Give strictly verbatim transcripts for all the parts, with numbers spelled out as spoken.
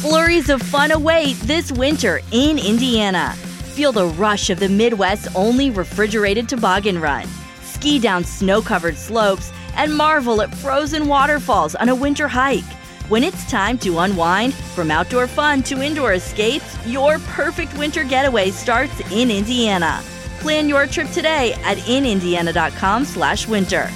Flurries of fun await this winter in Indiana. Feel the rush of the Midwest's only refrigerated toboggan run. Ski down snow-covered slopes and marvel at frozen waterfalls on a winter hike. When it's time to unwind, from outdoor fun to indoor escapes, your perfect winter getaway starts in Indiana. Plan your trip today at in indiana dot com slash winter.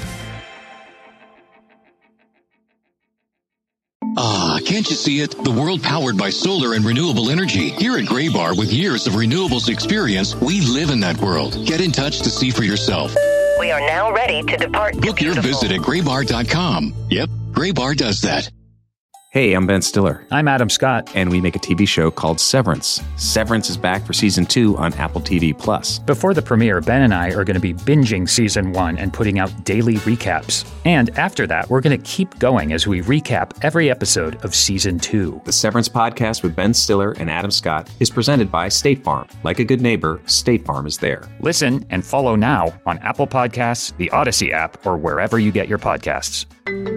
Ah, can't you see it? The world powered by solar and renewable energy. Here at Graybar, with years of renewables experience, we live in that world. Get in touch to see for yourself. We are now ready to depart. Book your visit at graybar dot com. Yep, Graybar does that. Hey, I'm Ben Stiller. I'm Adam Scott. And we make a T V show called Severance. Severance is back for season two on Apple T V Plus. Before the premiere, Ben and I are going to be binging season one and putting out daily recaps. And after that, we're going to keep going as we recap every episode of season two. The Severance podcast with Ben Stiller and Adam Scott is presented by State Farm. Like a good neighbor, State Farm is there. Listen and follow now on Apple Podcasts, the Odyssey app, or wherever you get your podcasts.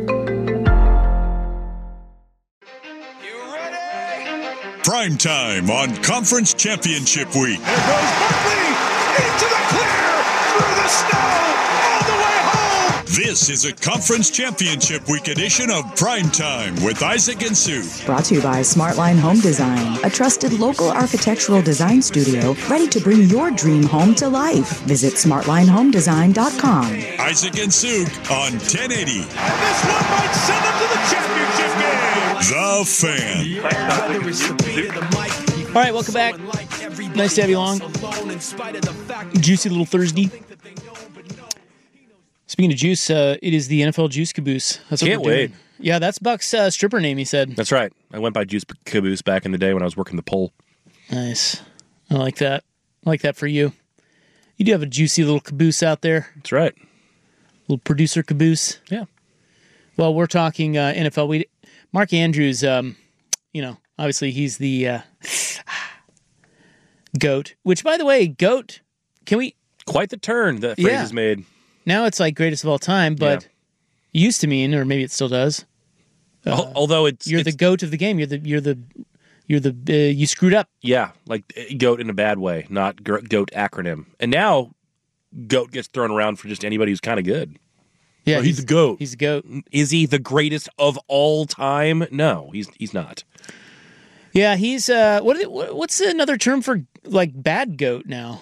Prime time on Conference Championship Week. There goes Barkley into the clear, through the snow, all the way home. This is a Conference Championship Week edition of Prime Time with Isaac and Sue. Brought to you by Smartline Home Design, a trusted local architectural design studio ready to bring your dream home to life. Visit smartline home design dot com. Isaac and Sue on ten eighty. And this one might send them to the championship game. The Fan. All right, welcome back. Nice to have you along. Juicy little Thursday. Speaking of juice, uh, it is the N F L Juice Caboose. That's what Can't we're wait. doing. Yeah, that's Buck's uh, stripper name, he said. That's right. I went by Juice Caboose back in the day when I was working the pole. Nice. I like that. I like that for you. You do have a juicy little caboose out there. That's right. Little producer caboose. Yeah. Well, we're talking uh, N F L. We Mark Andrews, um, you know, obviously he's the uh, GOAT, which, by the way, GOAT, can we... Quite the turn that phrase Yeah. has made. Now it's like greatest of all time, but Yeah. used to mean, or maybe it still does. Uh, Al- Although it's... you're it's, the GOAT of the game. You're the, you're the, you're the, uh, you screwed up. Yeah, like uh, GOAT in a bad way, not gr- GOAT acronym. And now GOAT gets thrown around for just anybody who's kind of good. Yeah, Oh, he's the GOAT. He's the GOAT. Is he the greatest of all time? No, he's he's not. Yeah, he's, uh, what, what what's another term for, like, bad GOAT now?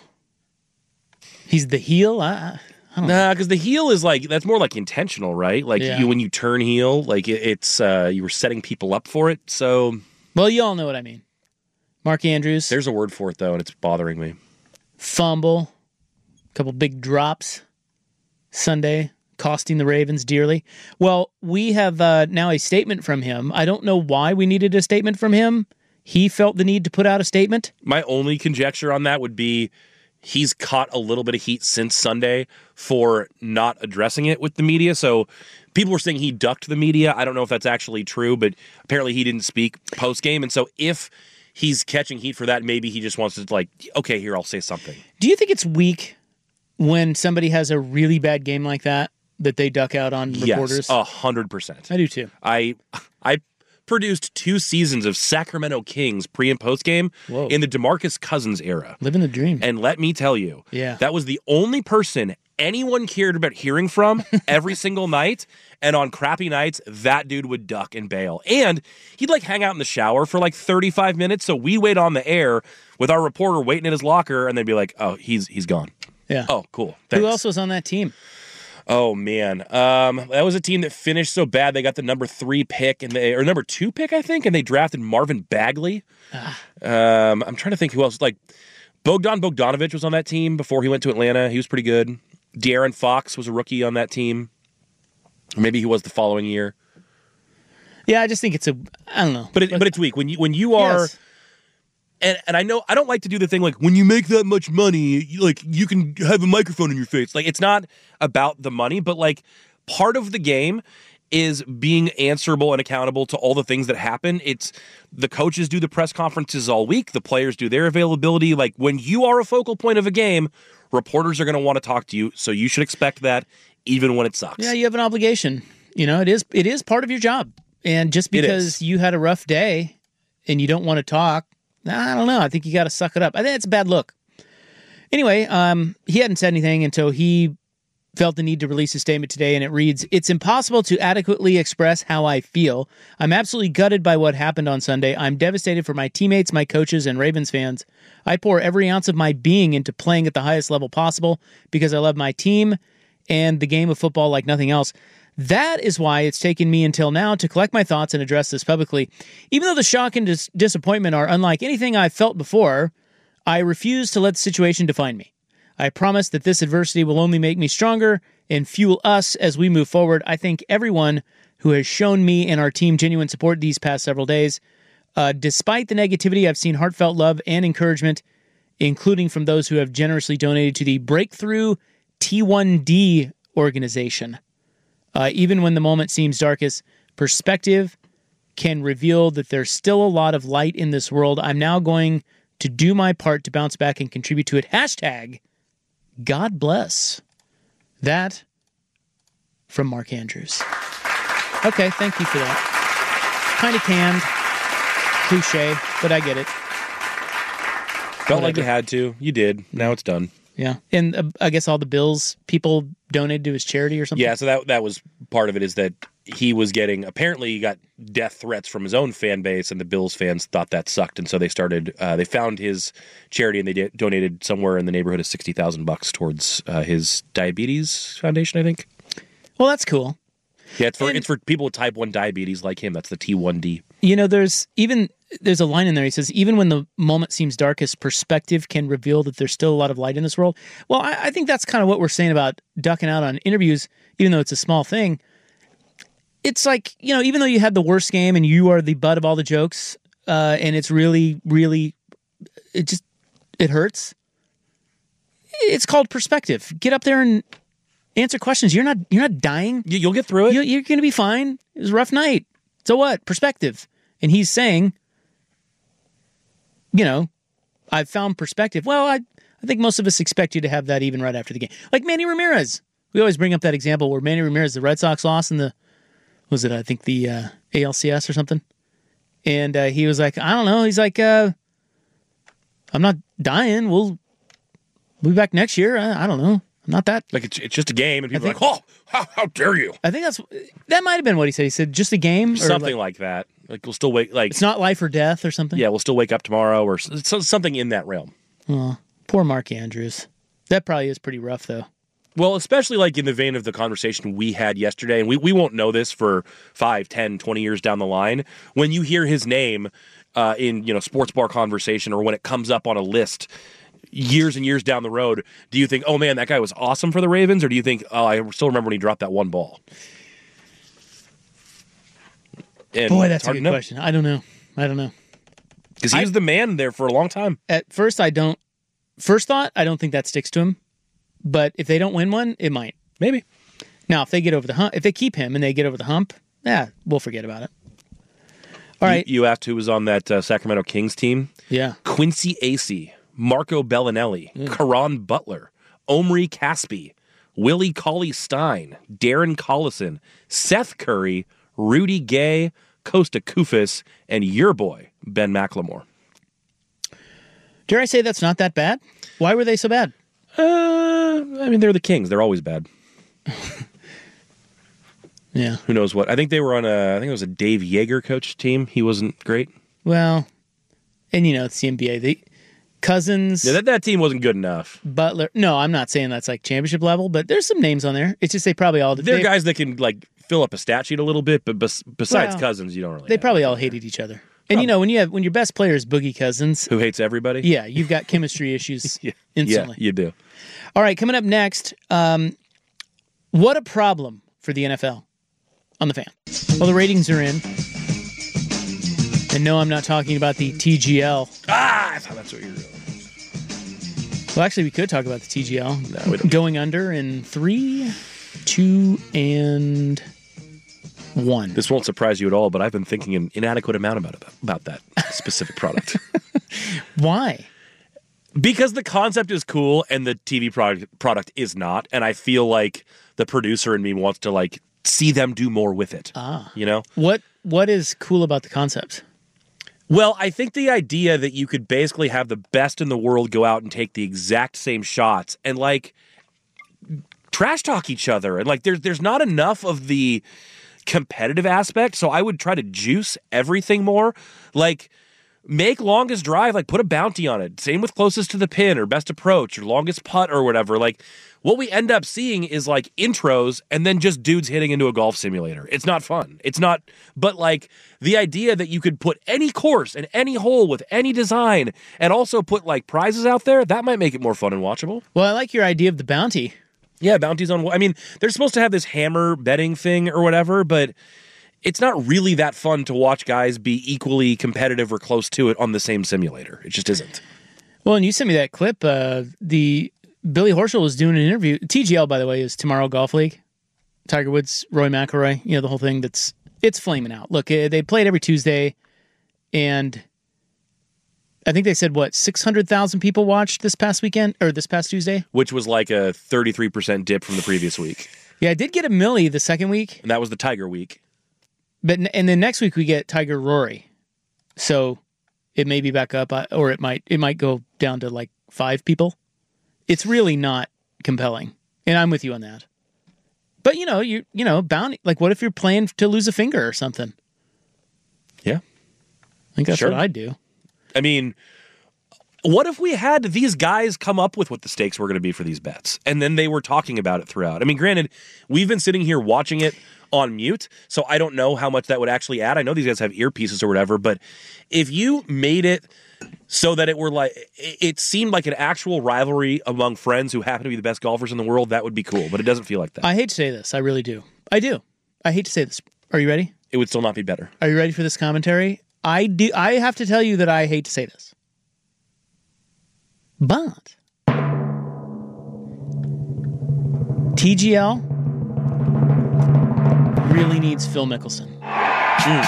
He's the heel? I, I don't Nah, because the heel is like, that's more like intentional, right? Like Yeah. you when you turn heel, like it, it's, uh, you were setting people up for it. So Well, you all know what I mean. Mark Andrews. there's a word for it, though, and it's bothering me. Fumble. Couple big drops. Sunday, costing the Ravens dearly. Well, we have uh, now a statement from him. I don't know why we needed a statement from him. He felt the need to put out a statement. My only conjecture on that would be he's caught a little bit of heat since Sunday for not addressing it with the media. So people were saying he ducked the media. I don't know if that's actually true, but apparently he didn't speak post-game. And so if he's catching heat for that, maybe he just wants to, like, okay, here, I'll say something. Do you think it's weak when somebody has a really bad game like that, that they duck out on reporters? Yes, a hundred percent. I do too. I I produced two seasons of Sacramento Kings pre and post game Whoa. in the DeMarcus Cousins era. Living the dream. And let me tell you, Yeah. that was the only person anyone cared about hearing from every single night. And on crappy nights, that dude would duck and bail. And he'd like hang out in the shower for like thirty-five minutes. So we'd wait on the air with our reporter waiting in his locker, and they'd be like, oh, he's he's gone. Yeah. Oh, cool. Thanks. Who else was on that team? Oh man, um, that was a team that finished so bad they got the number three pick and they or number two pick, I think, and they drafted Marvin Bagley. Ah. Um, I'm trying to think who else. Like Bogdan Bogdanovic was on that team before he went to Atlanta. He was pretty good. De'Aaron Fox was a rookie on that team. Or maybe he was the following year. Yeah, I just think it's a, I don't know. But it, but it's weak when you when you are. Yes. And and I know I don't like to do the thing like when you make that much money, you, like you can have a microphone in your face. Like it's not about the money, but like part of the game is being answerable and accountable to all the things that happen. It's the coaches do the press conferences all week, the players do their availability. Like when you are a focal point of a game, reporters are going to want to talk to you, so you should expect that even when it sucks. Yeah, you have an obligation. You know, it is it is part of your job. And just because you had a rough day, and you don't want to talk, I don't know. I think you got to suck it up. I think it's a bad look. Anyway, um, he hadn't said anything until he felt the need to release a statement today, and it reads, "It's impossible to adequately express how I feel. I'm absolutely gutted by what happened on Sunday. I'm devastated for my teammates, my coaches, and Ravens fans. I pour every ounce of my being into playing at the highest level possible because I love my team and the game of football like nothing else. That is why it's taken me until now to collect my thoughts and address this publicly. Even though the shock and dis- disappointment are unlike anything I've felt before, I refuse to let the situation define me. I promise that this adversity will only make me stronger and fuel us as we move forward. I thank everyone who has shown me and our team genuine support these past several days. Uh, despite the negativity, I've seen heartfelt love and encouragement, including from those who have generously donated to the Breakthrough T one D organization. Uh, even when the moment seems darkest, perspective can reveal that there's still a lot of light in this world. I'm now going to do my part to bounce back and contribute to it. Hashtag God bless." That from Mark Andrews. Okay, thank you for that. Kind of canned, cliche, but I get it. Felt like you had to. You did. Now it's done. Yeah, and uh, I guess all the bills people donated to his charity or something. Yeah, so that that was part of it, is that he was getting, apparently he got death threats from his own fan base, and the Bills fans thought that sucked, and so they started, uh, they found his charity, and they did, donated somewhere in the neighborhood of sixty thousand bucks towards uh, his diabetes foundation, I think. Well, that's cool. Yeah, it's for And- it's for people with type one diabetes like him. That's the T one D. You know, there's even there's a line in there. He says, even when the moment seems darkest, perspective can reveal that there's still a lot of light in this world. Well, I, I think that's kind of what we're saying about ducking out on interviews, even though it's a small thing. It's like, you know, even though you had the worst game and you are the butt of all the jokes, uh, and it's really, really, it just, it hurts. It's called perspective. Get up there and answer questions. You're not, you're not dying. You, you'll get through it. You, you're going to be fine. It was a rough night. So what? Perspective. And he's saying, you know, I've found perspective. Well, I, I think most of us expect you to have that even right after the game. Like Manny Ramirez. We always bring up that example where Manny Ramirez, the Red Sox lost in the, was it, I think, the uh, A L C S or something? And uh, he was like, I don't know. He's like, uh, I'm not dying. We'll, we'll be back next year. I, I don't know. I'm not that. Like, it's, it's just a game, and people think, are like, oh, how, how dare you? I think that's, that might have been what he said. He said, just a game? Or Something like, like that. Like, we'll still wake, like. It's not life or death or something? Yeah, we'll still wake up tomorrow, or so, something in that realm. Oh, poor Mark Andrews. That probably is pretty rough, though. Well, especially like in the vein of the conversation we had yesterday, and we, we won't know this for five, ten, twenty years down the line. When you hear his name uh, in, you know, sports bar conversation, or when it comes up on a list years and years down the road, do you think, oh man, that guy was awesome for the Ravens? Or do you think, oh, I still remember when he dropped that one ball? And Boy, that's a good question. I don't know. I don't know. Because he I, was the man there for a long time. At first, I don't, first thought, I don't think that sticks to him. But if they don't win one, it might. Maybe. Now, if they get over the hump, if they keep him and they get over the hump, yeah, we'll forget about it. All right. You, you asked who was on that uh, Sacramento Kings team. Yeah. Quincy Acey, Marco Bellinelli, mm. Caron Butler, Omri Caspi, Willie Cauley-Stein, Darren Collison, Seth Curry, Rudy Gay, Costa Koufis, and your boy, Ben McLemore. Dare I say that's not that bad? Why were they so bad? Uh, I mean, they're the Kings. They're always bad. Yeah. Who knows what? I think they were on a, I think it was a Dave Yeager coach team. He wasn't great. Well, and you know, it's the N B A. The Cousins. Yeah, that, that team wasn't good enough. Butler. No, I'm not saying that's like championship level, but there's some names on there. It's just they probably all. They're they, guys that can like fill up a stat sheet a little bit, but bes- besides well, Cousins, you don't really. They probably all hated each other. And probably. You know, when you have when your best player is Boogie Cousins, who hates everybody. Yeah, you've got chemistry issues yeah. instantly. Yeah, you do. All right, coming up next, um, what a problem for the N F L on the Fan. Well, the ratings are in. And no, I'm not talking about the T G L. Ah, I thought that's what you were doing. Well, actually, we could talk about the T G L. No, we don't. Going under in three, two, and one. This won't surprise you at all, but I've been thinking an inadequate amount about about that specific product. Why? Because the concept is cool and the T V product product is not, and I feel like the producer in me wants to like see them do more with it. Ah, you know what what is cool about the concept? Well, I think the idea that you could basically have the best in the world go out and take the exact same shots and like trash talk each other, and like there's there's not enough of the competitive aspect, so I would try to juice everything more. Like, make longest drive, like put a bounty on it. Same with closest to the pin or best approach or longest putt or whatever. Like, what we end up seeing is like intros and then just dudes hitting into a golf simulator. It's not fun. It's not, but like the idea that you could put any course and any hole with any design and also put like prizes out there, that might make it more fun and watchable. Well, I like your idea of the bounty. Yeah, bounties on, I mean, they're supposed to have this hammer betting thing or whatever, but it's not really that fun to watch guys be equally competitive or close to it on the same simulator. It just isn't. Well, and you sent me that clip. Uh, the Billy Horschel was doing an interview. T G L, by the way, is Tomorrow Golf League. Tiger Woods, Roy McIlroy, you know, the whole thing that's, it's flaming out. Look, they played every Tuesday, and I think they said, what, six hundred thousand people watched this past weekend, or this past Tuesday? Which was like a thirty-three percent dip from the previous week. Yeah, I did get a milli the second week. And that was the Tiger week. But and then next week we get Tiger Rory. So it may be back up, or it might it might go down to like five people. It's really not compelling. And I'm with you on that. But you know, you you know, bounty, like what if you're playing to lose a finger or something? Yeah. I think that's Sure. what I'd do. I mean, what if we had these guys come up with what the stakes were going to be for these bets, and then they were talking about it throughout? I mean, granted, we've been sitting here watching it on mute, so I don't know how much that would actually add. I know these guys have earpieces or whatever, but if you made it so that it were like, it seemed like an actual rivalry among friends who happen to be the best golfers in the world, that would be cool, but it doesn't feel like that. I hate to say this. I really do. I do. I hate to say this. Are you ready? It would still not be better. Are you ready for this commentary? I do. I have to tell you that I hate to say this. But T G L really needs Phil Mickelson. Mm.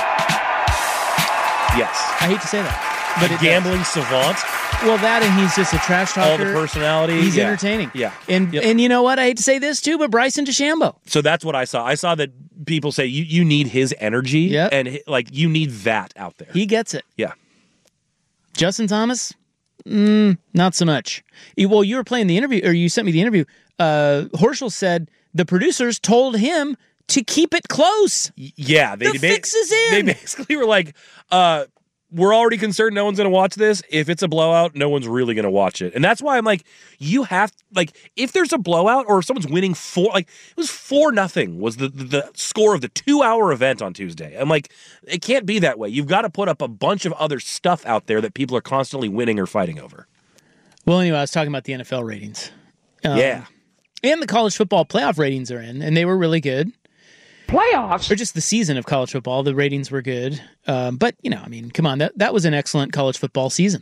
Yes. I hate to say that, but a it gambling does. savant. Well, that and he's just a trash talker. All the personality. He's yeah. entertaining. Yeah. And Yep. and you know what? I hate to say this too, but Bryson DeChambeau. So that's what I saw. I saw that people say you, you need his energy, Yep. and hi- like you need that out there. He gets it. Yeah. Justin Thomas, mm, not so much. You- Well, you were playing the interview, or you sent me the interview. Uh, Horschel said the producers told him to keep it close. Y- Yeah. They, The they, fix is in. They basically were like, uh, we're already concerned no one's going to watch this. If it's a blowout, no one's really going to watch it. And that's why I'm like, you have, like, if there's a blowout or if someone's winning four, like, it was four nothing was the, the, the score of the two-hour event on Tuesday. I'm like, it can't be that way. You've got to put up a bunch of other stuff out there that people are constantly winning or fighting over. Well, anyway, I was talking about the N F L ratings. Um, Yeah. And the college football playoff ratings are in, and they were really good. Playoffs? Or just the season of college football, the ratings were good. Um, but, you know, I mean, come on, that, that was an excellent college football season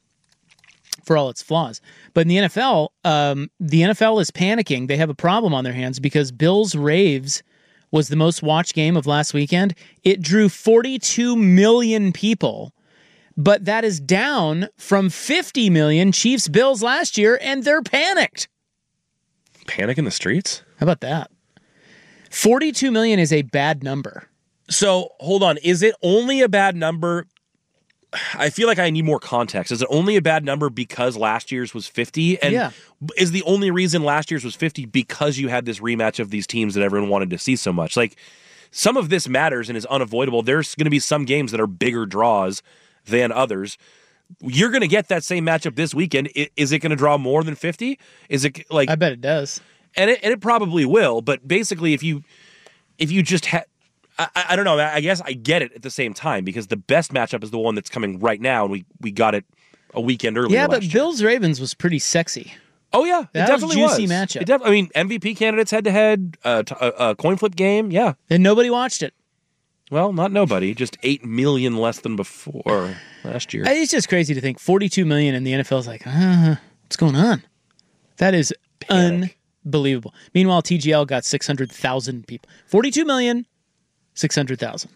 for all its flaws. But in the N F L, um, the N F L is panicking. They have a problem on their hands because Bills Raves was the most watched game of last weekend. It drew forty-two million people, but that is down from fifty million Chiefs Bills last year, and they're panicked. Panic in the streets? How about that? forty-two million is a bad number. So, hold on. Is it only a bad number? I feel like I need more context. Is it only a bad number because last year's was fifty? And Yeah. is the only reason last year's was fifty because you had this rematch of these teams that everyone wanted to see so much? Like, some of this matters and is unavoidable. There's going to be some games that are bigger draws than others. You're going to get that same matchup this weekend. I- Is it going to draw more than fifty? Is it like... I bet it does. And it, and it probably will, but basically, if you if you just had, I, I don't know, I guess I get it at the same time because the best matchup is the one that's coming right now, and we, we got it a weekend earlier. Yeah, but last year. Bills Ravens was pretty sexy. Oh yeah, That it was definitely juicy was. matchup. It def- I mean, M V P candidates head to head, a t- a- a coin flip game. Yeah, And nobody watched it. well, not nobody, just eight million less than before last year. It's just crazy to think forty-two million and the N F L is like, uh, what's going on? That is Panic. unbelievable. Meanwhile, T G L got six hundred thousand people. forty-two million, six hundred thousand.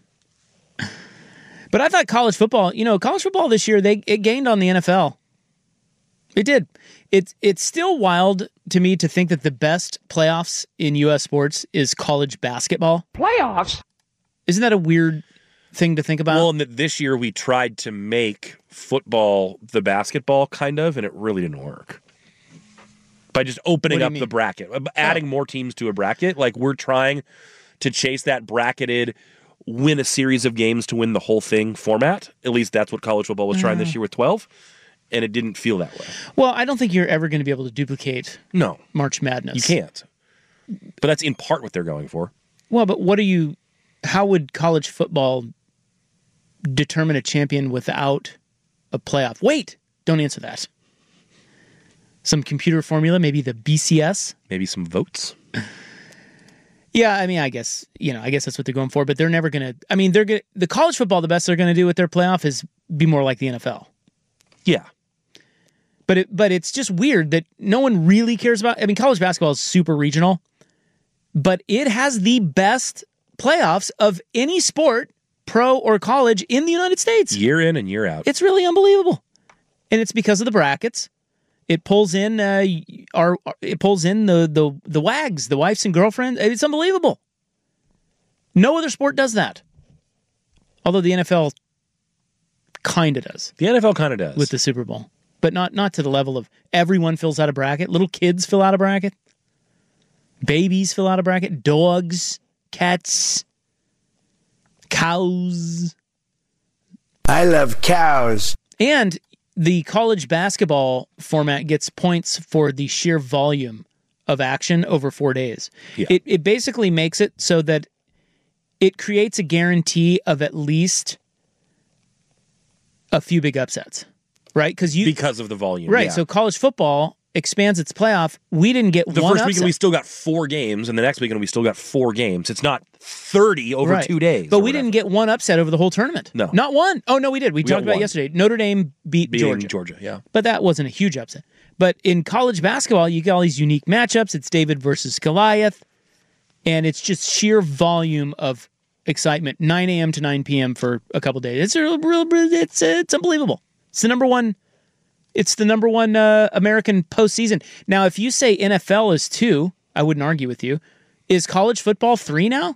But I thought college football, you know, college football this year, they it gained on the N F L. It did. It's it's still wild to me to think that the best playoffs in U S sports is college basketball. Playoffs? Isn't that a weird thing to think about. Well, and that this year we tried to make football the basketball, kind of, and it really didn't work. By just opening up the bracket, adding oh. more teams to a bracket. Like, we're trying to chase that bracketed, win a series of games to win the whole thing format. At least that's what college football was trying uh. this year with twelve. And it didn't feel that way. Well, I don't think you're ever going to be able to duplicate no. March Madness. You can't. But that's in part what they're going for. Well, but what are you... How would college football determine a champion without a playoff? Wait! Don't answer that. Some computer formula, maybe the B C S? Maybe some votes? Yeah, I mean, I guess, you know, I guess that's what they're going for, but they're never going to... I mean, they're gonna, the college football, the best they're going to do with their playoff is be more like the N F L. Yeah. But it, but it's just weird that no one really cares about... I mean, college basketball is super regional, but it has the best playoffs of any sport, pro or college, in the United States. Year in and year out. It's really unbelievable. And it's because of the brackets. It pulls in uh, our, it pulls in the, the, the wags, the wives and girlfriends. It's unbelievable. No other sport does that. Although the N F L kind of does. The N F L kind of does. With the Super Bowl. But not not to the level of everyone fills out a bracket. Little kids fill out a bracket. Babies fill out a bracket. Dogs, cats, cows. I love cows. And the college basketball format gets points for the sheer volume of action over four days. Yeah. It it basically makes it so that it creates a guarantee of at least a few big upsets. Right, because you because of the volume, right? Yeah. So college football expands its playoff. We didn't get the one first upset. weekend. We still got four games, and the next weekend we still got four games. It's not thirty over right. two days. But we didn't get one upset over the whole tournament. No, not one. Oh no, we did. We, we talked about one. it yesterday. Notre Dame beat Beating Georgia. Georgia, yeah. But that wasn't a huge upset. But in college basketball, you get all these unique matchups. It's David versus Goliath, and it's just sheer volume of excitement. nine a.m. to nine p.m. for a couple days. It's a real. It's it's unbelievable. It's the number one. It's the number one uh, American postseason. Now, if you say N F L is two, I wouldn't argue with you. Is college football three now?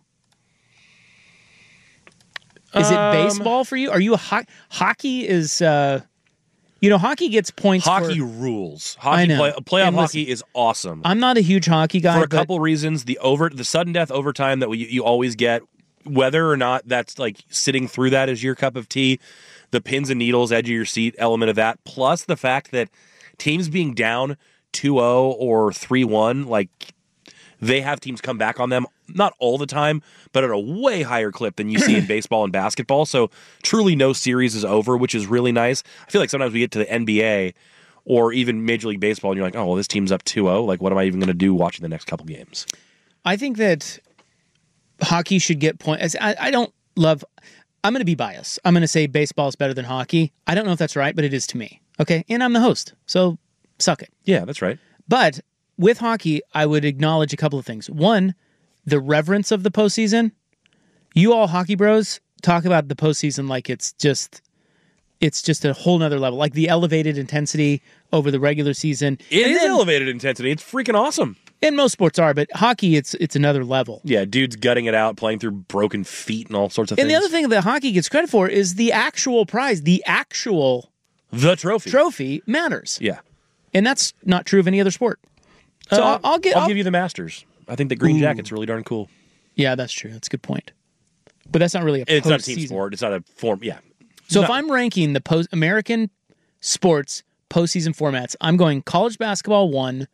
Is um, it baseball for you? Are you a ho- hockey? Is uh, you know hockey gets points. Hockey for, rules. Hockey I know. Play, playoff And hockey listen, is awesome. I'm not a huge hockey guy for a but, couple reasons. The over the sudden death overtime that we, you always get, whether or not that's like sitting through that is your cup of tea. The pins and needles, edge of your seat element of that, plus the fact that teams being down two oh or three one, like they have teams come back on them, not all the time, but at a way higher clip than you see in baseball and basketball. So truly no series is over, which is really nice. I feel like sometimes we get to the N B A or even Major League Baseball and you're like, oh, well, this team's up two oh. Like, what am I even going to do watching the next couple games? I think that hockey should get points. I, I don't love... I'm going to be biased. I'm going to say baseball is better than hockey. I don't know if that's right, but it is to me. Okay? And I'm the host, so suck it. Yeah, that's right. But with hockey, I would acknowledge a couple of things. One, the reverence of the postseason. You all hockey bros talk about the postseason like it's just it's just a whole nother level. Like the elevated intensity over the regular season. It and is then, elevated intensity. It's freaking awesome. And most sports are, but hockey, it's it's another level. Yeah, dudes gutting it out, playing through broken feet and all sorts of and things. And the other thing that hockey gets credit for is the actual prize, the actual the trophy. Trophy matters. Yeah, and that's not true of any other sport. So uh, I'll, I'll get. I'll, I'll give you the Masters. I think the Green Ooh. Jacket's really darn cool. Yeah, that's true. That's a good point. But that's not really a. It's post not a team season. sport. It's not a form. Yeah. So not, if I'm ranking the post American sports postseason formats, I'm going college basketball one.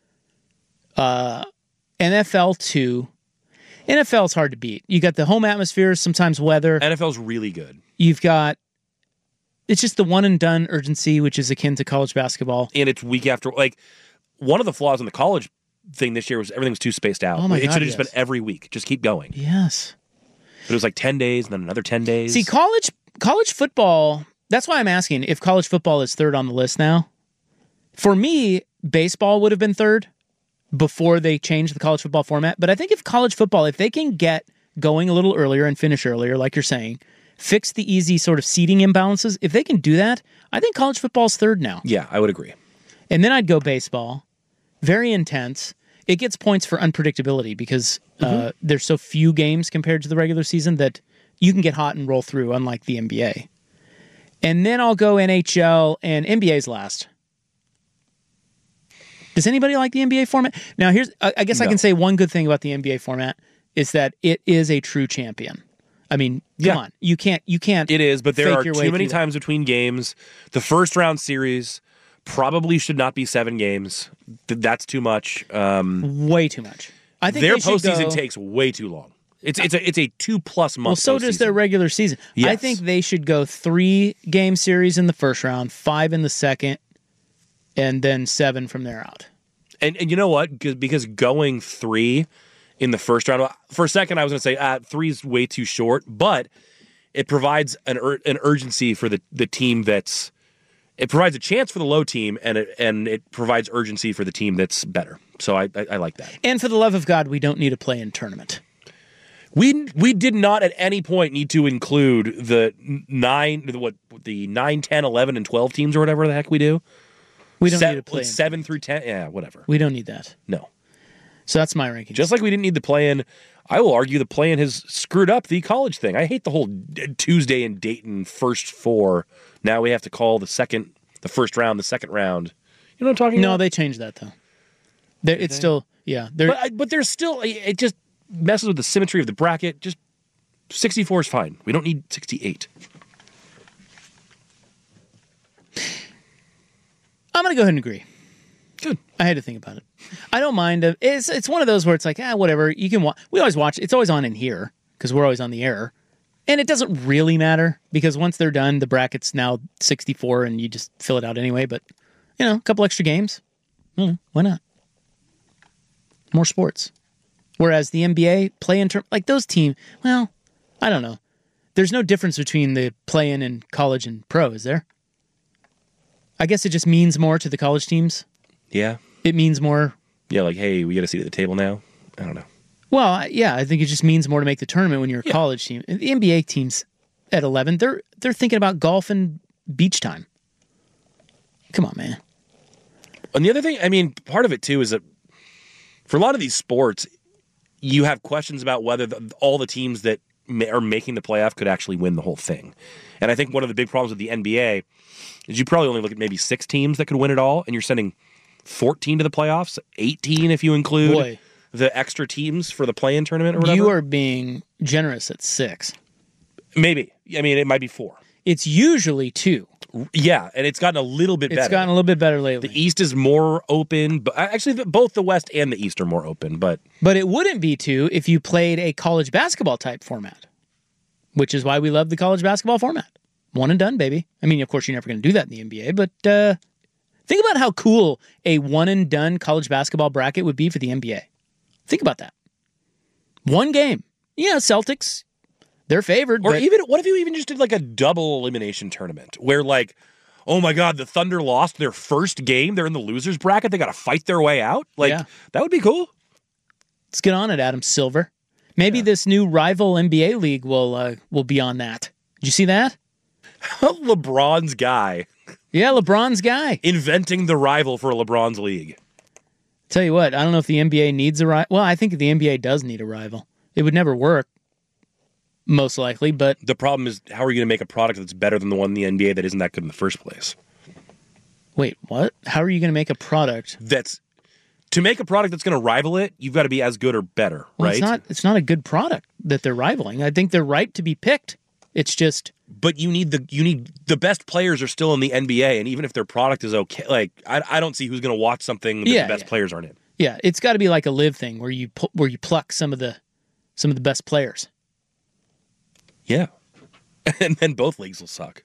Uh. N F L two. N F L is hard to beat. You got the home atmosphere, sometimes weather. N F L's really good. You've got, it's just the one and done urgency, which is akin to college basketball. And it's week after, like, one of the flaws in the college thing this year was everything was too spaced out. Oh my it God, should have yes. just been every week. Just keep going. Yes. But it was like ten days and then another ten days. See, college college football, that's why I'm asking if college football is third on the list now. For me, baseball would have been third before they changed the college football format. But I think if college football, if they can get going a little earlier and finish earlier, like you're saying, fix the easy sort of seating imbalances, if they can do that, I think college football's third now. Yeah, I would agree. And then I'd go baseball. Very intense. It gets points for unpredictability because mm-hmm. uh, there's so few games compared to the regular season that you can get hot and roll through, unlike the N B A. And then I'll go N H L, and N B A's last. Does anybody like the N B A format? Now, here's I guess no. I can say one good thing about the N B A format is that it is a true champion. I mean, come yeah. on, you can't you can't. It is, but there are too many times that. between games. The first round series probably should not be seven games. That's too much. Um, way too much. I think their they should postseason go, takes way too long. It's it's a it's a two plus month. Well, so postseason. does their regular season. Yes. I think they should go three game series in the first round, five in the second, and then seven from there out. And and you know what? Because going three in the first round, for a second I was going to say ah, three is way too short, but it provides an ur- an urgency for the, the team that's it provides a chance for the low team, and it and it provides urgency for the team that's better. So I I, I like that. And for the love of God, we don't need a play-in tournament. We we did not at any point need to include the nine what the nine, ten, eleven, and twelve teams or whatever the heck we do. We don't Se- need a play-in. seven through ten. Yeah, whatever. We don't need that. No. So that's my ranking. Just like we didn't need the play-in, I will argue the play-in has screwed up the college thing. I hate the whole Tuesday in Dayton first four. Now we have to call the second, the first round, the second round. You know what I'm talking no, about? No, they changed that though. They're, it's they? still yeah. But but there's still it just messes with the symmetry of the bracket. Just sixty-four is fine. We don't need sixty-eight. I'm going to go ahead and agree. Good. I had to think about it. I don't mind. Uh, it's it's one of those where it's like, ah, whatever. You can watch. We always watch. It's always on in here because we're always on the air. And it doesn't really matter because once they're done, the bracket's now sixty-four and you just fill it out anyway. But, you know, a couple extra games. Hmm, why not? More sports. Whereas the N B A play-in term, like those teams, well, I don't know. There's no difference between the play-in and college and pro, is there? I guess it just means more to the college teams. Yeah. It means more. Yeah, like, hey, we got a seat at the table now. I don't know. Well, yeah, I think it just means more to make the tournament when you're a yeah. college team. And the N B A teams at eleven, they're they're thinking about golf and beach time. Come on, man. And the other thing, I mean, part of it too is that for a lot of these sports, you have questions about whether the, all the teams that ma- are making the playoff could actually win the whole thing. And I think one of the big problems with the N B A is you probably only look at maybe six teams that could win it all, and you're sending fourteen to the playoffs, eighteen if you include Boy. the extra teams for the play-in tournament or whatever. You are being generous at six. Maybe. I mean, it might be four. It's usually two. Yeah, and it's gotten a little bit it's better. It's gotten a little bit better lately. The East is more open, but actually both the West and the East are more open. But but it wouldn't be two if you played a college basketball type format, which is why we love the college basketball format. One and done, baby. I mean, of course, you're never going to do that in the N B A, but uh, think about how cool a one and done college basketball bracket would be for the N B A. Think about that. One game. Yeah, Celtics. They're favored. Or but... even, what if you even just did like a double elimination tournament where like, oh my God, the Thunder lost their first game. They're in the losers bracket. They got to fight their way out. Like, yeah. That would be cool. Let's get on it, Adam Silver. Maybe yeah. this new rival N B A league will uh, will be on that. Did you see that? LeBron's guy. Yeah, LeBron's guy. Inventing the rival for LeBron's league. Tell you what, I don't know if the N B A needs a rival. Well, I think the N B A does need a rival. It would never work, most likely, but... The problem is, how are you going to make a product that's better than the one in the N B A that isn't that good in the first place? Wait, what? How are you going to make a product? That's... To make a product that's going to rival it, you've got to be as good or better, well, right? It's not, it's not a good product that they're rivaling. I think they're right to be picked. It's just... But you need the you need the best players are still in the N B A, and even if their product is okay, like I, I don't see who's going to watch something that yeah, the best yeah. players aren't in. Yeah, it's got to be like a live thing where you pu- where you pluck some of the some of the best players. Yeah, and then both leagues will suck.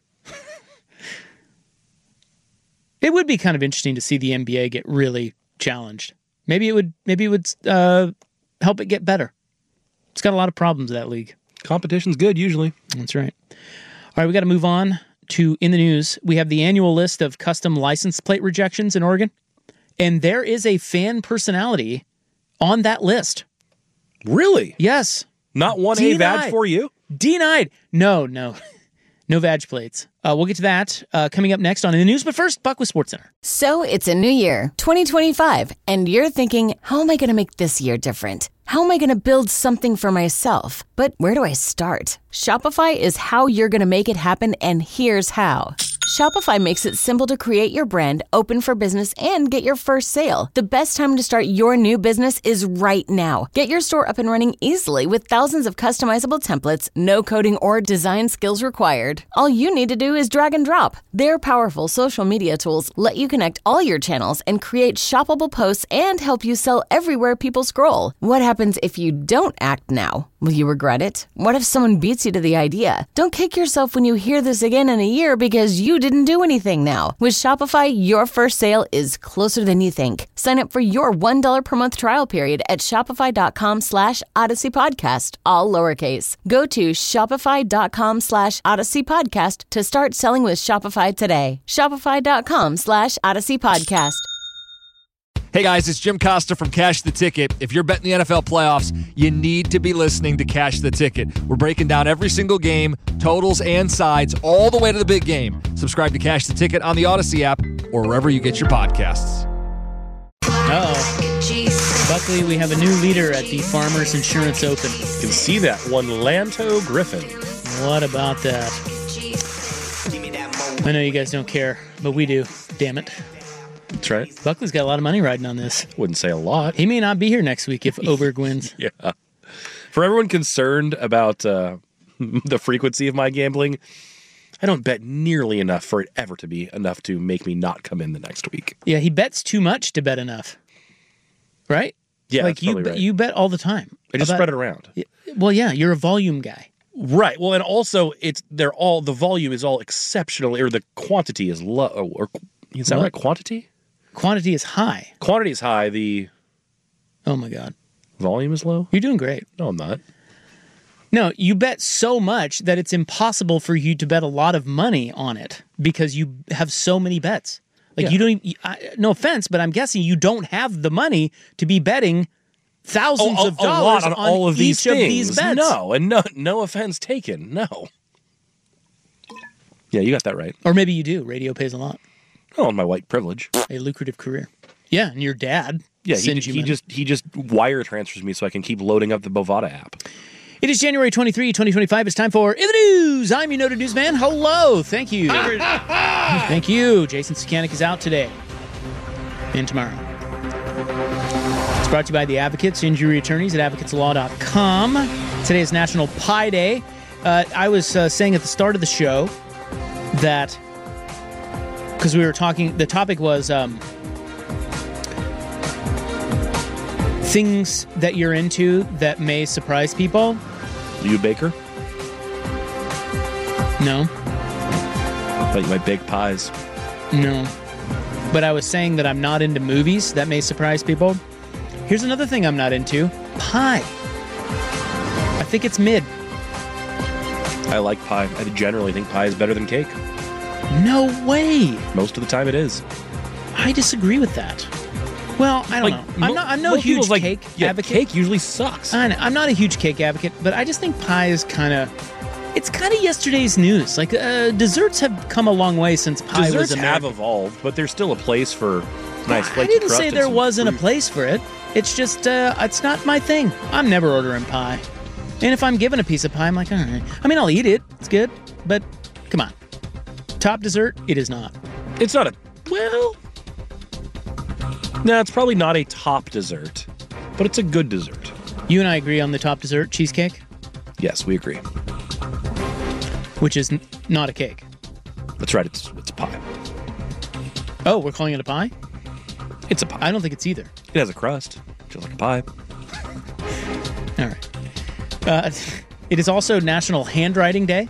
It would be kind of interesting to see the N B A get really challenged. Maybe it would maybe it would uh, help it get better. It's got a lot of problems, that league. Competition's good usually. That's right. All right, we got to move on to in the news. We have the annual list of custom license plate rejections in Oregon, and there is a fan personality on that list. Really? Yes. Not one A badge for you? Denied. No, no. No badge plates. Uh, we'll get to that uh, coming up next on In the News. But first, Buck with SportsCenter. So it's a new year, twenty twenty-five, and you're thinking, how am I going to make this year different? How am I going to build something for myself? But where do I start? Shopify is how you're going to make it happen, and here's how. Shopify makes it simple to create your brand, open for business, and get your first sale. The best time to start your new business is right now. Get your store up and running easily with thousands of customizable templates, no coding or design skills required. All you need to do is drag and drop. Their powerful social media tools let you connect all your channels and create shoppable posts and help you sell everywhere people scroll. What happens if you don't act now? Will you regret it? What if someone beats you to the idea? Don't kick yourself when you hear this again in a year because you didn't do anything now. With Shopify, your first sale is closer than you think. Sign up for your one dollar per month trial period at shopify.com slash Odyssey Podcast, all lowercase. Go to shopify.com slash Odyssey Podcast to start selling with Shopify today. Shopify.com slash Odyssey Podcast. Hey guys, it's Jim Costa from Cash the Ticket. If you're betting the N F L playoffs, you need to be listening to Cash the Ticket. We're breaking down every single game, totals and sides, all the way to the big game. Subscribe to Cash the Ticket on the Odyssey app or wherever you get your podcasts. Uh-oh. Buckley, we have a new leader at the Farmers Insurance Open. You can see that one, Lanto Griffin. What about that? I know you guys don't care, but we do. Damn it. That's right. Buckley's got a lot of money riding on this. Wouldn't say a lot. He may not be here next week if Oberg wins. Yeah. For everyone concerned about uh, the frequency of my gambling, I don't bet nearly enough for it ever to be enough to make me not come in the next week. Yeah, he bets too much to bet enough. Right? Yeah, like that's you, probably right. you bet all the time. I just About, spread it around. Well, yeah, you're a volume guy. Right. Well, and also it's they're all the volume is all exceptional, or the quantity is low. Or is that What? right? Quantity? Quantity is high. Quantity is high. The Oh my God. volume is low. You're doing great. No, I'm not. No, you bet so much that it's impossible for you to bet a lot of money on it because you have so many bets. Like Yeah. you don't. Even, I, no offense, but I'm guessing you don't have the money to be betting thousands Oh, a- of a dollars lot on, on all of these each of things. these bets. No, and no, no offense taken. No. Yeah, you got that right. Or maybe you do. Radio pays a lot. Oh, on my white privilege. A lucrative career. Yeah, and your dad. Yeah, he, sends you he money. just he just wire transfers me so I can keep loading up the Bovada app. It is January twenty-third, twenty twenty-five. It's time for In the News. I'm your noted newsman. Hello. Thank you. Thank you. Jason Sakanik is out today and tomorrow. It's brought to you by the Advocates, injury attorneys at advocates law dot com. Today is National Pie Day. Uh, I was uh, saying at the start of the show that, because we were talking, the topic was um, things that you're into that may surprise people. You baker? No. Thought you might bake pies. No. But I was saying that I'm not into movies that may surprise people. Here's another thing I'm not into. Pie. I think it's mid. I like pie. I generally think pie is better than cake. No way. Most of the time it is. I disagree with that. Well, I don't Like, know. I'm mo- not I'm no most huge people's like, cake yeah, advocate. Cake usually sucks. I know, I'm not a huge cake advocate, but I just think pie is kind of it's kind of yesterday's news. Like uh, desserts have come a long way since pie Desserts was have American. evolved, but there's still a place for nice I flaky didn't crust say and there some wasn't a fruit. place for it. It's just, uh, it's not my thing. I'm never ordering pie. And if I'm given a piece of pie, I'm like, all right. I mean, I'll eat it. It's good. But come on. Top dessert? It is not. It's not a... Well... No, it's probably not a top dessert, but it's a good dessert. You and I agree on the top dessert, cheesecake, Yes, we agree. which is n- not a cake. That's right, it's it's a pie. Oh, we're calling it a pie? It's a pie. I don't think it's either. It has a crust, just like a pie. All right. Uh, it is also National Handwriting Day.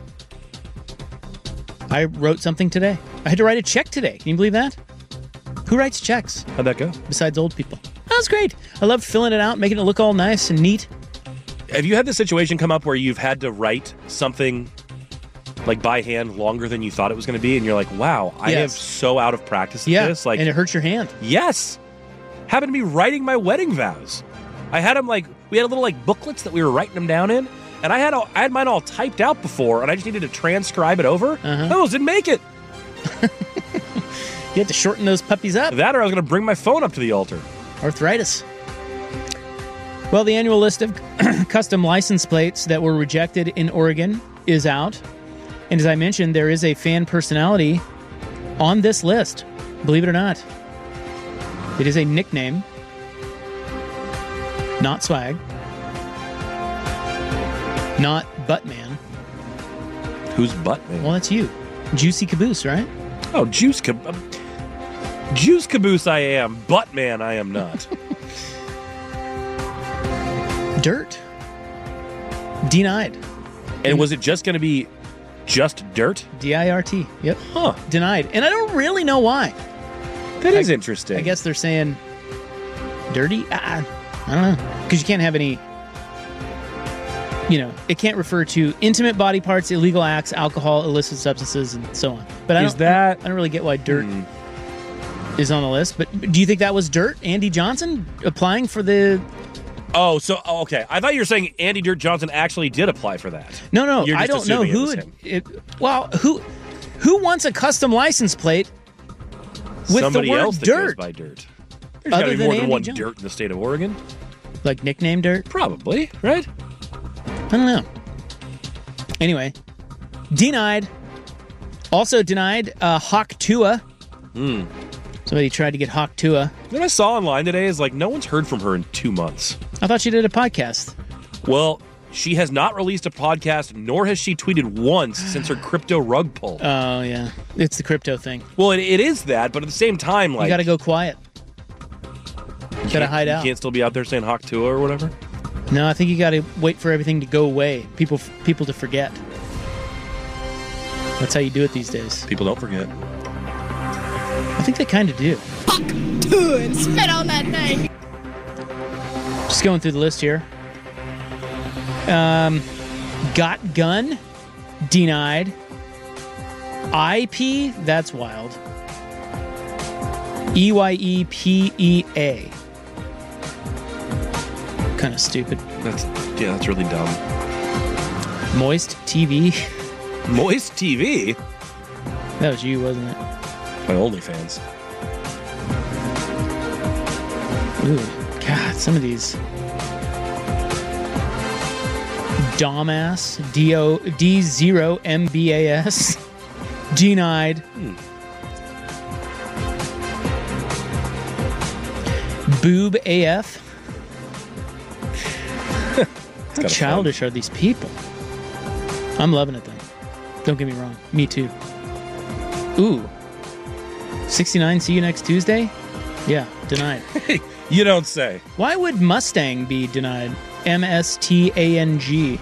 I wrote something today. I had to write a check today. Can you believe that? Who writes checks How'd that go? besides old people? That was great. I love filling it out, making it look all nice and neat. Have you had this situation come up where you've had to write something like by hand longer than you thought it was going to be, and you're like, wow, I Yes. am so out of practice at Yeah, this. Like, and it hurts your hand. yes. Happened to be writing my wedding vows. I had them like, we had a little like booklets that we were writing them down in, and I had all, I had mine all typed out before, and I just needed to transcribe it over. Uh-huh. I almost didn't make it. You have to shorten those puppies up. That or I was going to bring my phone up to the altar. Arthritis. Well, the annual list of custom license plates that were rejected in Oregon is out. And as I mentioned, there is a fan personality on this list. Believe it or not. It is a nickname, not Swag, not Buttman. Who's Buttman? Well, that's you. Juicy Caboose, right? Oh, Juice Caboose. Juice Caboose I am. Buttman I am not. Dirt. Denied. And was it just going to be just dirt? D I R T. Yep. Huh. Denied. And I don't really know why. That I, is interesting. I guess they're saying dirty? I, I don't know. Because you can't have any, you know, it can't refer to intimate body parts, illegal acts, alcohol, illicit substances, and so on. But I is don't, that, I don't really get why dirt hmm. is on the list. But do you think that was dirt? Andy Johnson applying for the... Oh, so oh, okay. I thought you were saying Andy Dirt Johnson actually did apply for that. No, no, You're just I don't know assuming who it was it, him. it. Well, who who wants a custom license plate with Somebody the word else that dirt? goes by dirt. There's got to Other be than more than Andy one Johnson. dirt in the state of Oregon. Like nickname dirt? Probably, right? I don't know. Anyway, denied. Also denied uh, Hawk Tua. Hmm. Somebody tried to get Hawk Tua. What I saw online today is like no one's heard from her in two months. I thought she did a podcast. Well, she has not released a podcast, nor has she tweeted once since her crypto rug pull. Oh, yeah. It's the crypto thing. Well, it, it is that, but at the same time, like... You got to go quiet. You got to hide you out. You can't still be out there saying Hawk Tua or whatever? No, I think you got to wait for everything to go away. People people to forget. That's how you do it these days. People don't forget. I think they kind of do. Fuck Tua and spit on that thing. Just going through the list here. Um, Got Gun, denied. I P, that's wild. E Y E P E A. Kind of stupid. That's yeah, that's really dumb. Moist T V. Moist T V? That was you, wasn't it? My OnlyFans. Ooh, God, some of these. Domass, D O D zero M B A S, denied. Hmm. Boob A F. How kinda childish are these people? I'm loving it, though. Don't get me wrong. Me too. Ooh. sixty-nine, see you next Tuesday? Yeah, denied. You don't say. Why would Mustang be denied? M S T A N G.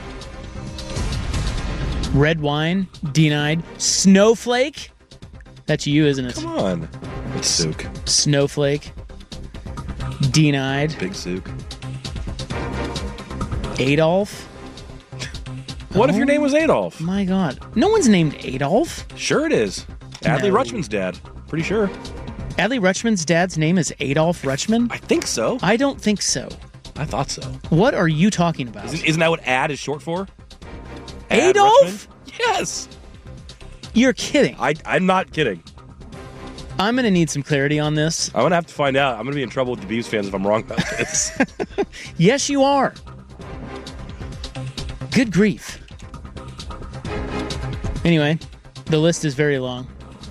Red wine, denied. Snowflake? That's you, isn't it? Come on. It's Sook. Snowflake. Denied. Big Sook. Adolf? What oh, if your name was Adolf? My God. No one's named Adolf. Sure it is. Adley No. Rutschman's dad. Pretty sure. Adley Rutschman's dad's name is Adolf Rutschman? I think so. I don't think so. I thought so. What are you talking about? Isn't, isn't that what ad is short for? Ad Adolf? Rutschman? Yes. You're kidding. I, I'm not kidding. I'm going to need some clarity on this. I'm going to have to find out. I'm going to be in trouble with the Beavs fans if I'm wrong about this. Yes, you are. Good grief. Anyway, the list is very long.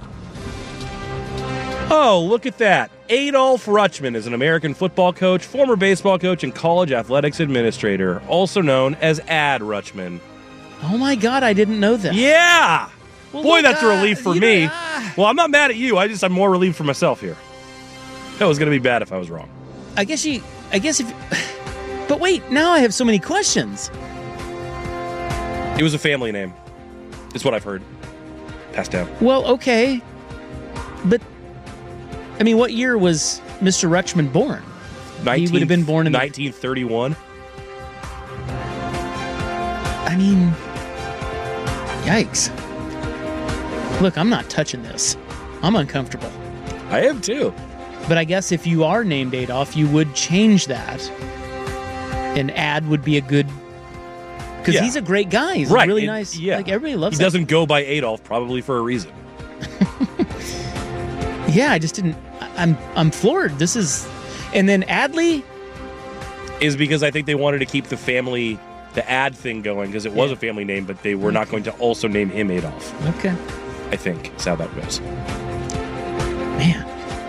Oh, look at that. Adolf Rutschman is an American football coach, former baseball coach, and college athletics administrator, also known as Ad Rutschman. Oh my God, I didn't know that. Yeah! Well, Boy, look, that's a uh, relief for you me. know, uh, Well, I'm not mad at you. I just, I'm more relieved for myself here. That was going to be bad if I was wrong. I guess you, I guess if, but wait, now I have so many questions. It was a family name. It's what I've heard. Passed down. Well, okay. But, I mean, what year was Mister Rutschman born? nineteen, he would have been born in the- nineteen thirty-one. I mean, yikes. Look, I'm not touching this. I'm uncomfortable. I am too. But I guess if you are named Adolf, you would change that. An ad would be a good... Because Yeah. he's a great guy. He's Right, really it- nice. yeah. Like, everybody loves He that. doesn't go by Adolf, probably for a reason. Yeah, I just didn't... I- I'm I'm floored. This is... And then Adley, is because I think they wanted to keep the family, the ad thing going, because it was Yeah. a family name, but they were not going to also name him Adolf. Okay. I think that's how that goes. Man.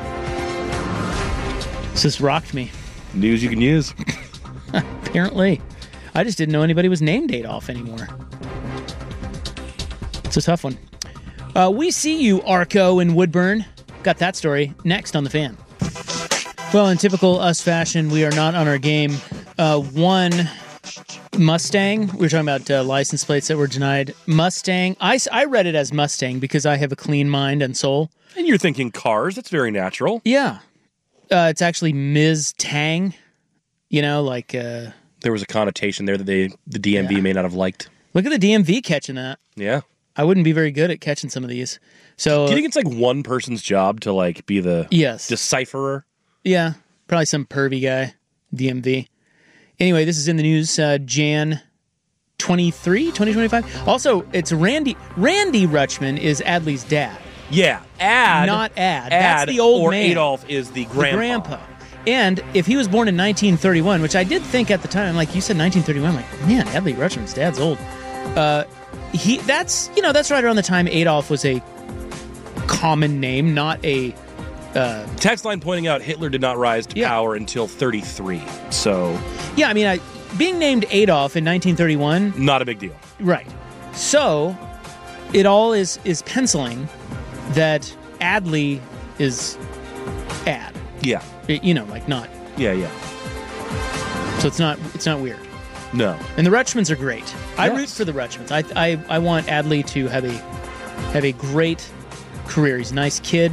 This just rocked me. News you can use. Apparently. I just didn't know anybody was named Adolf anymore. It's a tough one. Uh, we see you, Arco and Woodburn. Got that story next on The Fan. Well, in typical us fashion, we are not on our game. Uh, one Mustang. We were talking about uh, license plates that were denied. Mustang. I, I read it as Mustang because I have a clean mind and soul. And you're thinking cars. That's very natural. Yeah. Uh, it's actually Miz Tang. You know, like... Uh, there was a connotation there that they the D M V yeah. may not have liked. Look at the D M V catching that. Yeah. I wouldn't be very good at catching some of these. So, do you think it's like one person's job to like be the yes. decipherer? Yeah, probably some pervy guy, D M V. Anyway, this is in the news, uh, January twenty-third, twenty twenty-five. Also, it's Randy. Randy Rutschman is Adley's dad. Yeah, Ad. Not Ad. Ad That's the old or man. Adolf is the grandpa. The grandpa. And if he was born in nineteen thirty-one, which I did think at the time, I'm like, you said nineteen thirty-one, I'm like, man, Adley Rutschman's dad's old. Uh, he, that's, you know, that's right around the time Adolf was a common name, not a... Uh, Text line pointing out Hitler did not rise to yeah. power until thirty-three. So... Yeah, I mean, I, being named Adolf in nineteen thirty-one... Not a big deal. Right. So, it all is, is penciling that Adley is Ad. Yeah. You know, like not. Yeah, yeah. So it's not it's not weird. No. And the Rutschmans are great. I yes. root for the Rutschmans. I, I I want Adley to have a have a great career. He's a nice kid.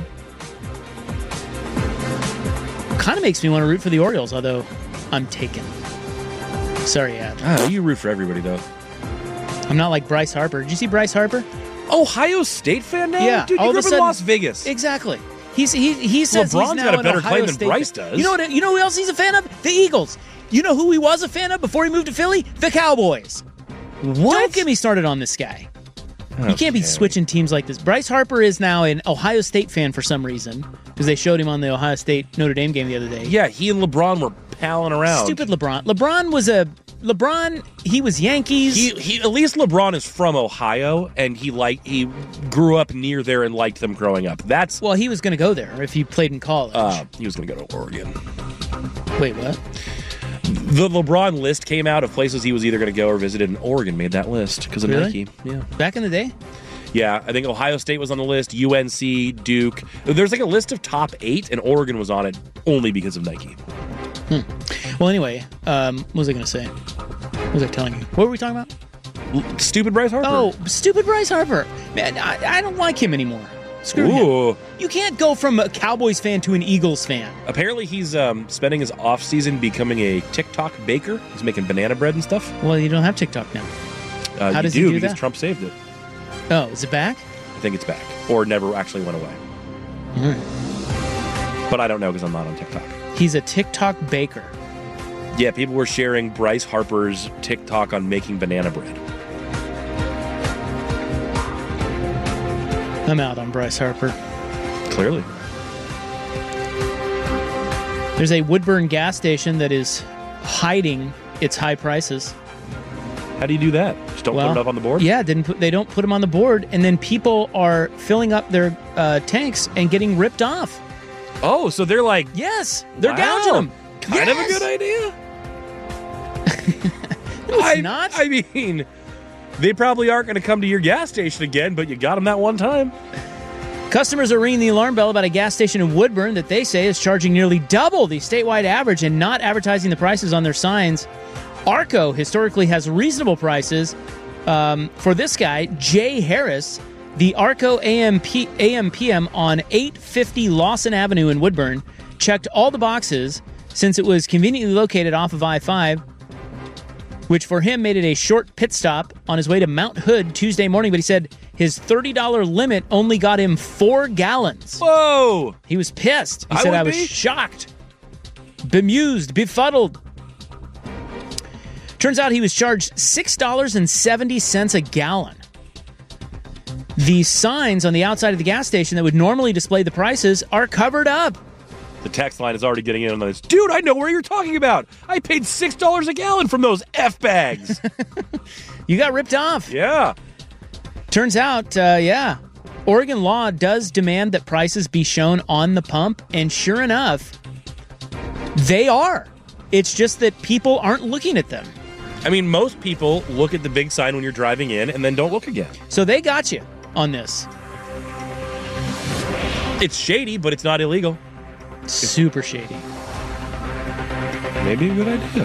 Kind of makes me want to root for the Orioles, although I'm taken. Sorry, Ad. Oh, you root for everybody, though. I'm not like Bryce Harper. Did you see Bryce Harper? Ohio State fan now? Yeah. Dude, you grew up in Las Vegas. Exactly. He's he he says LeBron's he's now got a better Ohio claim than State Bryce fan. does. You know what? You know who else he's a fan of? The Eagles. You know who he was a fan of before he moved to Philly? The Cowboys. What? Don't get me started on this guy. Okay. You can't be switching teams like this. Bryce Harper is now an Ohio State fan for some reason because they showed him on the Ohio State Notre Dame game the other day. Yeah, he and LeBron were palling around. Stupid LeBron. LeBron was a LeBron. He was Yankees. He, he at least LeBron is from Ohio, and he like he grew up near there and liked them growing up. That's well, he was going to go there if he played in college. Uh, he was going to go to Oregon. Wait, what? The LeBron list came out of places he was either going to go or visit, and Oregon made that list because of really? Nike. Yeah, back in the day. Yeah, I think Ohio State was on the list, U N C, Duke. There's like a list of top eight, and Oregon was on it only because of Nike. Hmm. Well, anyway, um, what was I going to say? What was I telling you? What were we talking about? L- stupid Bryce Harper. Oh, stupid Bryce Harper. Man, I, I don't like him anymore. Screw Ooh. him. You can't go from a Cowboys fan to an Eagles fan. Apparently, he's um, spending his off season becoming a TikTok baker. He's making banana bread and stuff. Well, you don't have TikTok now. Uh, How you does do, he do because that? Trump saved it. Oh, is it back? I think it's back, or never actually went away. All right. But I don't know because I'm not on TikTok. He's a TikTok baker. Yeah, people were sharing Bryce Harper's TikTok on making banana bread. I'm out on Bryce Harper. Clearly. There's a Woodburn gas station that is hiding its high prices. How do you do that? Just don't well, put it up on the board? Yeah, didn't put, they don't put them on the board, and then people are filling up their uh, tanks and getting ripped off. Oh, so they're like... Yes, they're wow, gouging them. Kind yes. of a good idea. No, it's I, not. I mean, they probably aren't going to come to your gas station again, but you got them that one time. Customers are ringing the alarm bell about a gas station in Woodburn that they say is charging nearly double the statewide average and not advertising the prices on their signs. Arco historically has reasonable prices. Um, for this guy, Jay Harris, the Arco A M P M on eight fifty Lawson Avenue in Woodburn checked all the boxes since it was conveniently located off of I five, which for him made it a short pit stop on his way to Mount Hood Tuesday morning. But he said his thirty dollars limit only got him four gallons. Whoa! He was pissed. He I said, would I was be. shocked, bemused, befuddled. Turns out he was charged six dollars and seventy cents a gallon. The signs on the outside of the gas station that would normally display the prices are covered up. The text line is already getting in on this. Dude, I know where you're talking about. I paid six dollars a gallon from those F-bags. You got ripped off. Yeah. Turns out, uh, yeah, Oregon law does demand that prices be shown on the pump, and sure enough, they are. It's just that people aren't looking at them. I mean, most people look at the big sign when you're driving in and then don't look again. So they got you on this. It's shady, but it's not illegal. Super shady. Maybe a good idea.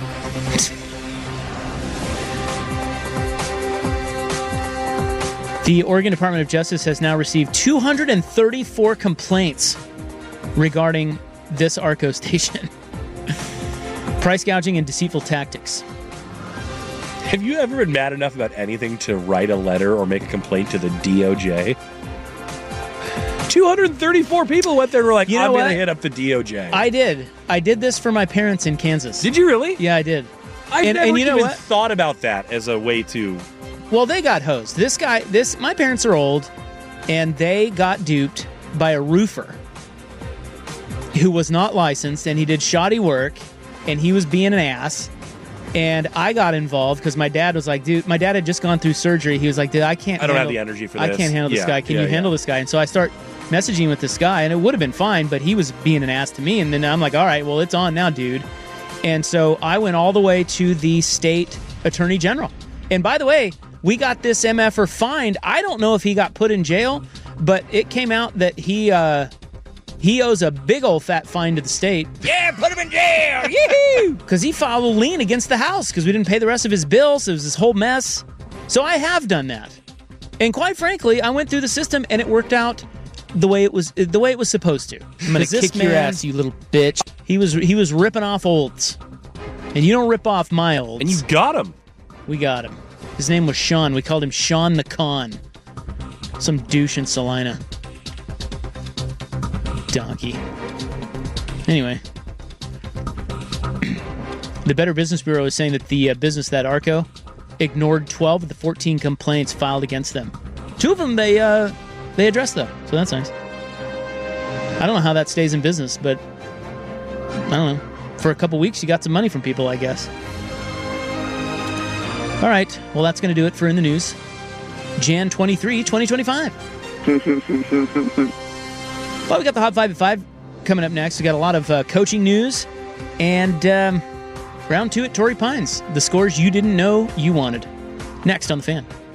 The Oregon Department of Justice has now received two hundred thirty-four complaints regarding this ARCO station. Price gouging and deceitful tactics. Have you ever been mad enough about anything to write a letter or make a complaint to the D O J? two hundred thirty-four people went there and were like, you know I'm going to what? hit up the D O J. I did. I did this for my parents in Kansas. Did you really? Yeah, I did. I've and, never and you know even what? thought about that as a way to... Well, they got hosed. This guy, this my parents are old, and they got duped by a roofer who was not licensed, and he did shoddy work, and he was being an ass. And I got involved because my dad was like, dude, my dad had just gone through surgery. He was like, dude, I can't I don't handle, have the energy for I this. can't handle this Yeah, guy. Can yeah, you handle yeah. this guy? And so I start messaging with this guy, and it would have been fine, but he was being an ass to me. And then I'm like, all right, well, it's on now, dude. And so I went all the way to the state attorney general. And by the way, we got this M F er fined. I don't know if he got put in jail, but it came out that he uh, he owes a big old fat fine to the state. Yeah, put him in jail. Yee-hoo! Because he filed a lien against the house because we didn't pay the rest of his bills. So it was this whole mess. So I have done that. And quite frankly, I went through the system and it worked out the way it was the way it was supposed to. I'm gonna kick your ass, you little bitch. He was he was ripping off olds. And you don't rip off my olds. And you got him. We got him. His name was Sean. We called him Sean the Con. Some douche in Salina. Donkey. Anyway. The Better Business Bureau is saying that the uh, business, that ARCO, ignored twelve of the fourteen complaints filed against them. Two of them they uh, they addressed, though, so that's nice. I don't know how that stays in business, but I don't know. For a couple weeks, you got some money from people, I guess. All right, well, that's going to do it for In the News. January twenty-third, twenty twenty-five. Well, we got the Hot Five at five coming up next. We got a lot of uh, coaching news and um, round two at Torrey Pines. The scores you didn't know you wanted. Next on The Fan.